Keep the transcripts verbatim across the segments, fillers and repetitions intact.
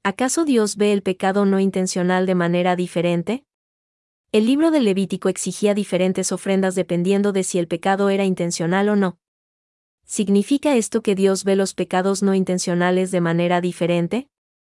¿Acaso Dios ve el pecado no intencional de manera diferente? El libro del Levítico exigía diferentes ofrendas dependiendo de si el pecado era intencional o no. ¿Significa esto que Dios ve los pecados no intencionales de manera diferente?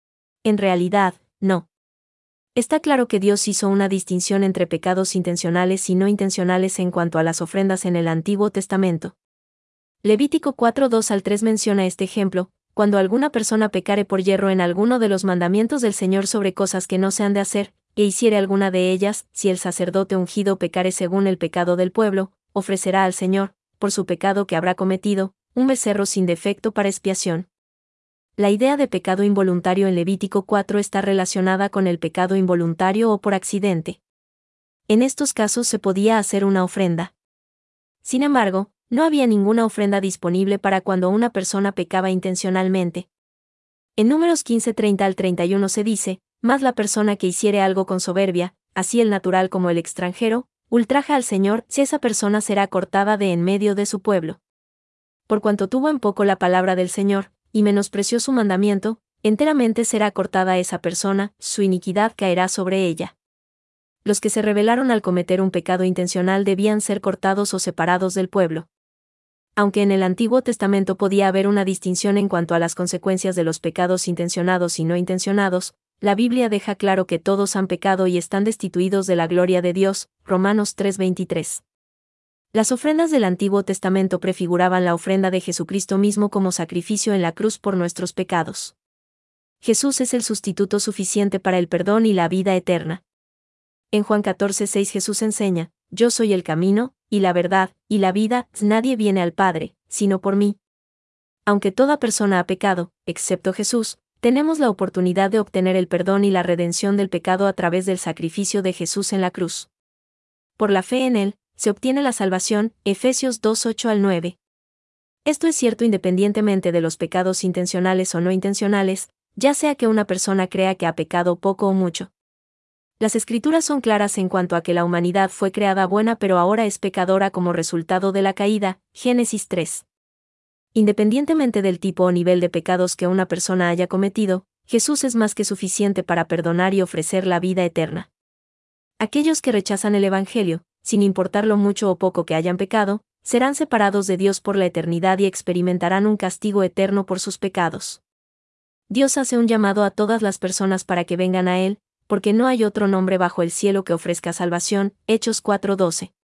En realidad, no. Está claro que Dios hizo una distinción entre pecados intencionales y no intencionales en cuanto a las ofrendas en el Antiguo Testamento. Levítico cuatro dos al tres menciona este ejemplo: cuando alguna persona pecare por yerro en alguno de los mandamientos del Señor sobre cosas que no se han de hacer, e hiciere alguna de ellas, si el sacerdote ungido pecare según el pecado del pueblo, ofrecerá al Señor, por su pecado que habrá cometido, un becerro sin defecto para expiación. La idea de pecado involuntario en Levítico cuatro está relacionada con el pecado involuntario o por accidente. En estos casos se podía hacer una ofrenda. Sin embargo, no había ninguna ofrenda disponible para cuando una persona pecaba intencionalmente. En Números quince treinta al treinta y uno se dice: mas la persona que hiciere algo con soberbia, así el natural como el extranjero, ultraja al Señor, si esa persona será cortada de en medio de su pueblo. Por cuanto tuvo en poco la palabra del Señor, y menospreció su mandamiento, enteramente será cortada esa persona, su iniquidad caerá sobre ella. Los que se rebelaron al cometer un pecado intencional debían ser cortados o separados del pueblo. Aunque en el Antiguo Testamento podía haber una distinción en cuanto a las consecuencias de los pecados intencionados y no intencionados, la Biblia deja claro que todos han pecado y están destituidos de la gloria de Dios, Romanos tres veintitrés. Las ofrendas del Antiguo Testamento prefiguraban la ofrenda de Jesucristo mismo como sacrificio en la cruz por nuestros pecados. Jesús es el sustituto suficiente para el perdón y la vida eterna. En Juan catorce seis Jesús enseña: yo soy el camino, y la verdad, y la vida, nadie viene al Padre, sino por mí. Aunque toda persona ha pecado, excepto Jesús, tenemos la oportunidad de obtener el perdón y la redención del pecado a través del sacrificio de Jesús en la cruz. Por la fe en Él, se obtiene la salvación, Efesios dos ocho al nueve. Esto es cierto independientemente de los pecados intencionales o no intencionales, ya sea que una persona crea que ha pecado poco o mucho. Las Escrituras son claras en cuanto a que la humanidad fue creada buena pero ahora es pecadora como resultado de la caída, Génesis tres. Independientemente del tipo o nivel de pecados que una persona haya cometido, Jesús es más que suficiente para perdonar y ofrecer la vida eterna. Aquellos que rechazan el Evangelio, sin importar lo mucho o poco que hayan pecado, serán separados de Dios por la eternidad y experimentarán un castigo eterno por sus pecados. Dios hace un llamado a todas las personas para que vengan a Él, porque no hay otro nombre bajo el cielo que ofrezca salvación, Hechos cuatro doce.